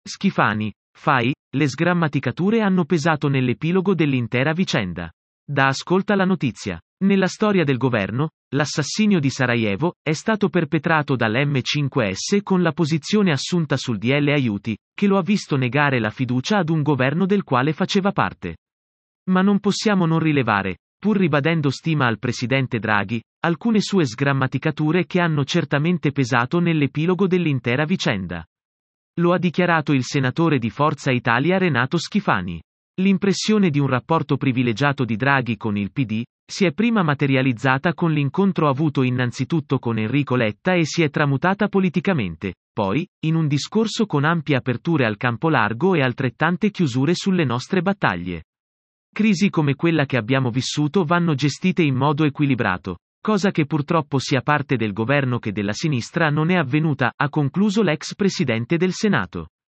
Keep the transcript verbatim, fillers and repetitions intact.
Schifani, fai, le sgrammaticature hanno pesato nell'epilogo dell'intera vicenda. Da ascolta la notizia. Nella storia del governo, l'assassinio di Sarajevo è stato perpetrato dall'M cinque S con la posizione assunta sul D L aiuti, che lo ha visto negare la fiducia ad un governo del quale faceva parte. Ma non possiamo non rilevare, pur ribadendo stima al presidente Draghi, alcune sue sgrammaticature che hanno certamente pesato nell'epilogo dell'intera vicenda. Lo ha dichiarato il senatore di Forza Italia Renato Schifani. L'impressione di un rapporto privilegiato di Draghi con il P D si è prima materializzata con l'incontro avuto innanzitutto con Enrico Letta e si è tramutata politicamente, poi, in un discorso con ampie aperture al campo largo e altrettante chiusure sulle nostre battaglie. Crisi come quella che abbiamo vissuto vanno gestite in modo equilibrato, cosa che purtroppo sia parte del governo che della sinistra non è avvenuta, ha concluso l'ex presidente del Senato.